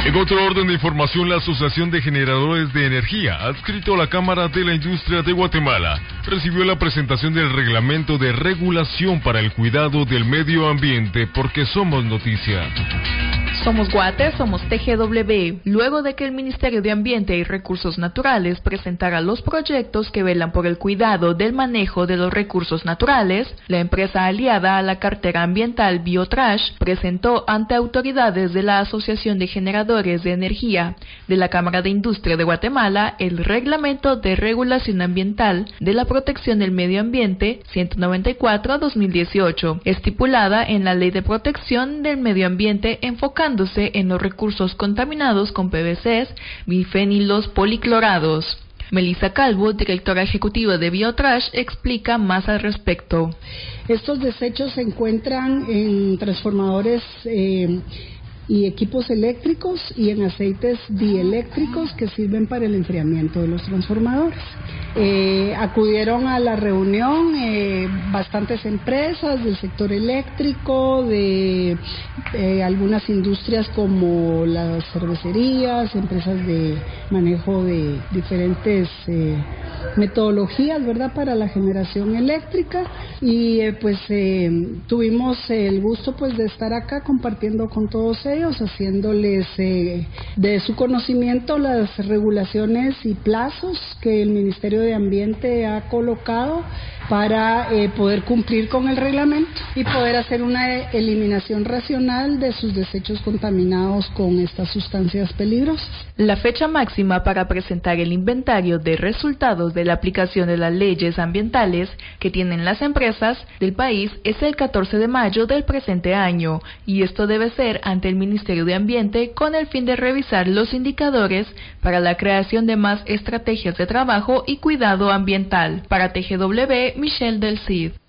En otro orden de información, la Asociación de Generadores de Energía, adscrito a la Cámara de la Industria de Guatemala, recibió la presentación del Reglamento de Regulación para el Cuidado del Medio Ambiente, porque somos noticia. Somos Guate, somos TGW. Luego de que el Ministerio de Ambiente y Recursos Naturales presentara los proyectos que velan por el cuidado del manejo de los recursos naturales, la empresa aliada a la cartera ambiental Biotrash presentó ante autoridades de la Asociación de Generadores de Energía de la Cámara de Industria de Guatemala el Reglamento de Regulación Ambiental de la Protección del Medio Ambiente 194/2018, estipulada en la Ley de Protección del Medio Ambiente enfocándose en los recursos contaminados con PVCs, bifenilos policlorados. Melissa Calvo, directora ejecutiva de Biotrash, explica más al respecto. Estos desechos se encuentran en transformadores y equipos eléctricos y en aceites dieléctricos que sirven para el enfriamiento de los transformadores. Acudieron a la reunión bastantes empresas del sector eléctrico, de algunas industrias como las cervecerías, empresas de manejo de diferentes metodologías, ¿verdad?, para la generación eléctrica, y tuvimos el gusto pues de estar acá compartiendo con todos ellos, haciéndoles de su conocimiento las regulaciones y plazos que el Ministerio de Ambiente ha colocado para poder cumplir con el reglamento y poder hacer una eliminación racional de sus desechos contaminados con estas sustancias peligrosas. La fecha máxima para presentar el inventario de resultados de la aplicación de las leyes ambientales que tienen las empresas del país es el 14 de mayo del presente año, y esto debe ser ante el Ministerio de Ambiente con el fin de revisar los indicadores para la creación de más estrategias de trabajo y cuidado ambiental. Para TGW, Michelle del Cid.